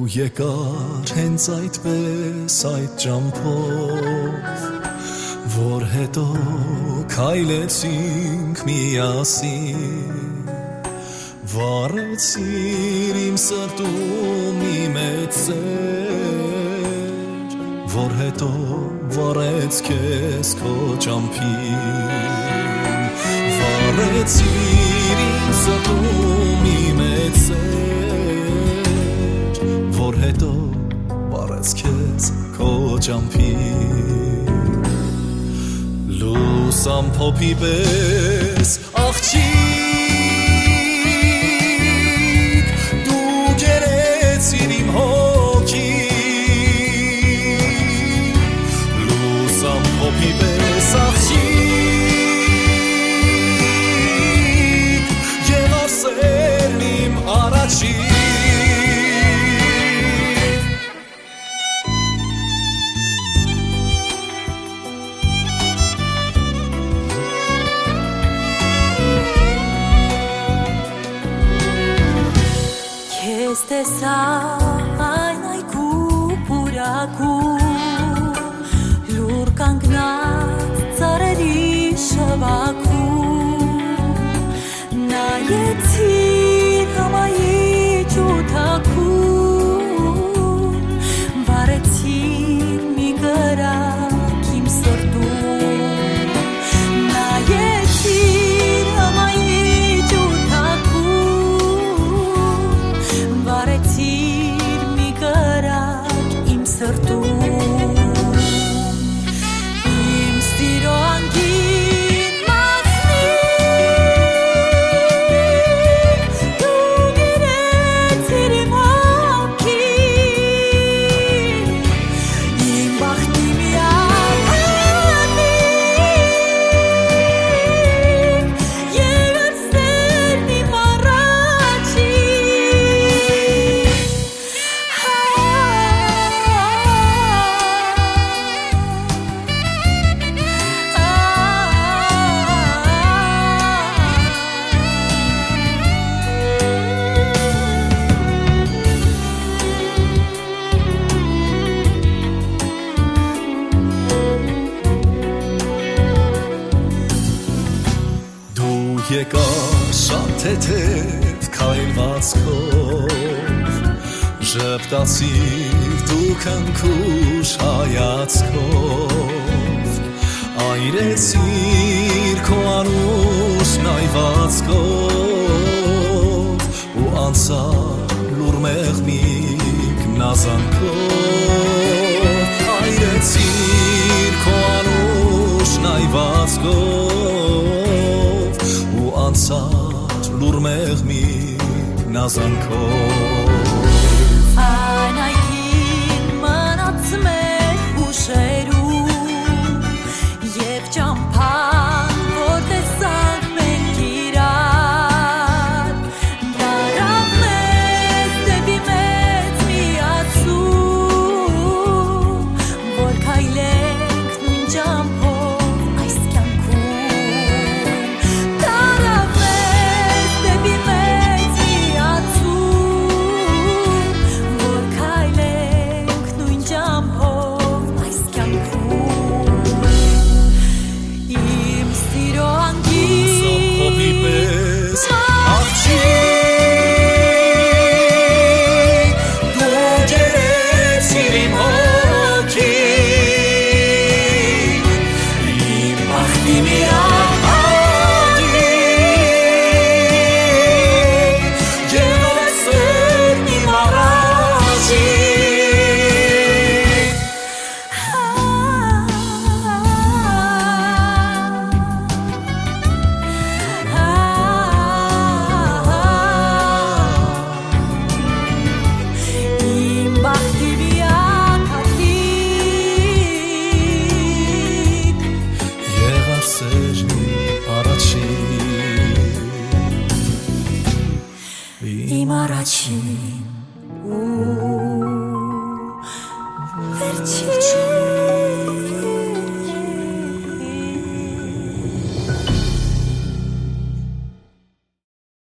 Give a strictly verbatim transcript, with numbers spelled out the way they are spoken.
եկար հենց այդպես այդ ճամփով, որ հետո քայլեցինք միասին, վառեցիր իմ սրտում մի մեծ սեր, որ հետո վառեց քեզ քո ճամփին, վառեցիր իմ սրտում մի մեծ սեր, որ հետո վառեց քեզ քո ճամփին, լուսամ փոփի պես աղջիկ դու գերեցիր իմ հոգին, լուսամ փոփի պես աղջիկ եղավ սերն իմ առաջին. Տեսա այն այգու պուրակում, լուր կանգնած ծառերի շվաքում, նայեցիր համայի ջութակում, վառեցիր մի կրակ իմ սրտում, նայեցիր համայի վարեցիր մի կրակ իմ սրտում, իմ սիրո անկին մասնիկ դու գերեցիր իմ հոգին, իմ բախտի միակ հանդիկ եղավ սերն իմ առաջին. Եկար շատ թեթև քայլվածքով, ժպտացիր դու քնքուշ հայացքով, այրեցիր քո անուշ նայվածքով ու անցար լուր մեղմիկ նազանքով, այրեցիր քո անուշ նայվածքով անցար լուր մեղմիկ նազանքով.